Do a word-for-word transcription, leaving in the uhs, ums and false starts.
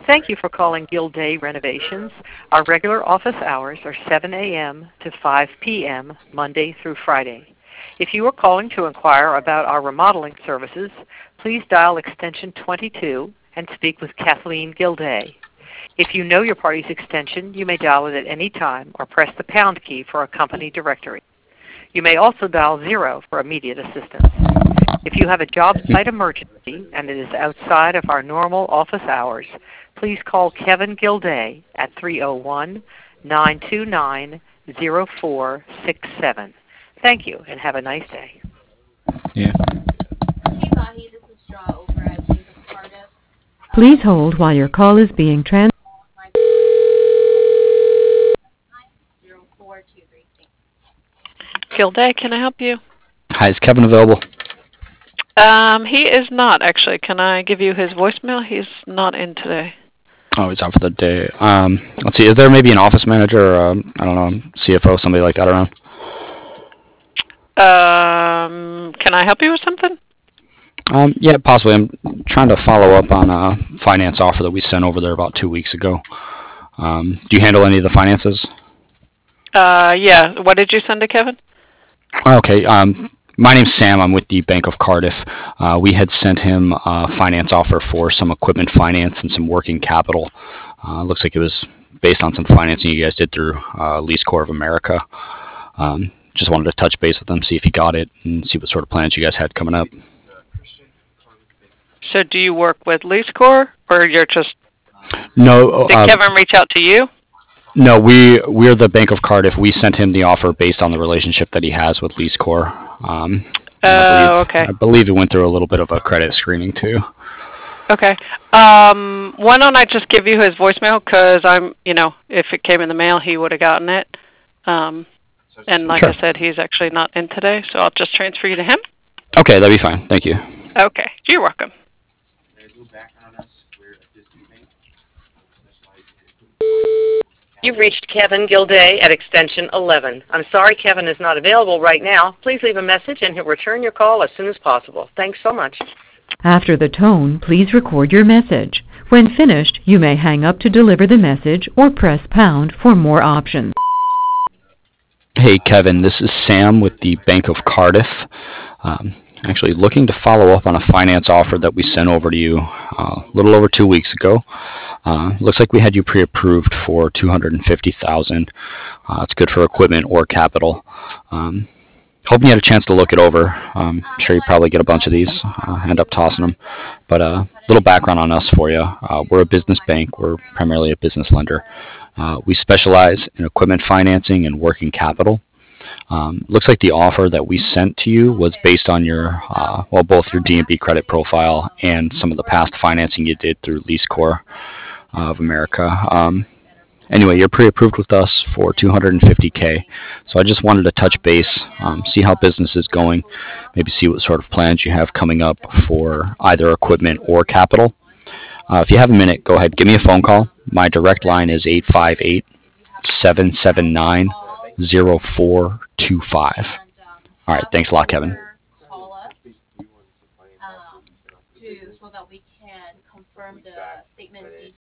Thank you for calling Gilday Renovations. Our regular office hours are seven a m to five p m Monday through Friday. If you are calling to inquire about our remodeling services, please dial extension twenty-two and speak with Kathleen Gilday. If you know your party's extension, you may dial it at any time or press the pound key for a company directory. You may also dial zero for immediate assistance. If you have a job site emergency and it is outside of our normal office hours, please call Kevin Gilday at three oh one, nine two nine, oh four six seven. Thank you, and have a nice day. Yeah. Hey, Vahi, this is Straw over at Bank of Cardiff. Please hold while your call is being transferred. Gilday, can I help you? Hi, is Kevin available? Um, he is not, actually. Can I give you his voicemail? He's not in today. Oh, he's out for the day. Um, let's see. Is there maybe an office manager or, um, I don't know, C F O, somebody like that around? Um, can I help you with something? Um, yeah, possibly. I'm trying to follow up on a finance offer that we sent over there about two weeks ago. Um, do you handle any of the finances? Uh, yeah. What did you send to Kevin? Okay. Um, my name's Sam. I'm with the Bank of Cardiff. Uh, we had sent him a finance offer for some equipment finance and some working capital. Uh, looks like it was based on some financing you guys did through uh, Lease Corps of America. Um, just wanted to touch base with him, see if he got it, and see what sort of plans you guys had coming up. So do you work with Lease Corps, or you're just... No. Did uh, Kevin reach out to you? No, we, we're the Bank of Cardiff. We sent him the offer based on the relationship that he has with Lease Corps. Um, Oh, I believe, okay. I believe it went through a little bit of a credit screening, too. Okay. Um, why don't I just give you his voicemail, because I'm, you know, if it came in the mail, he would have gotten it. Um, and like Sure. I said, he's actually not in today, so I'll just transfer you to him. Okay, that'd be fine. Thank you. Okay. You're welcome. You've reached Kevin Gilday at extension eleven. I'm sorry Kevin is not available right now. Please leave a message and he'll return your call as soon as possible. Thanks so much. After the tone, please record your message. When finished, you may hang up to deliver the message or press pound for more options. Hey, Kevin, this is Sam with the Bank of Cardiff. Um, actually looking to follow up on a finance offer that we sent over to you uh, a little over two weeks ago. Uh, looks like we had you pre-approved for two hundred fifty thousand dollars. Uh, it's good for equipment or capital. Um, hoping you had a chance to look it over. Um, I'm sure you probably get a bunch of these, uh, end up tossing them. But a uh, little background on us for you. Uh, we're a business bank. We're primarily a business lender. Uh, we specialize in equipment financing and working capital. Um, looks like the offer that we sent to you was based on your, uh, well, both your D and B credit profile and some of the past financing you did through Lease Corps of America. Um, anyway, you're pre-approved with us for two hundred fifty thousand dollars. So I just wanted to touch base, um, see how business is going, maybe see what sort of plans you have coming up for either equipment or capital. Uh, if you have a minute, go ahead, give me a phone call. My direct line is eight five eight, seven seven nine, zero four two five. All right, thanks a lot, Kevin. Call us um, to, so that we can confirm the statement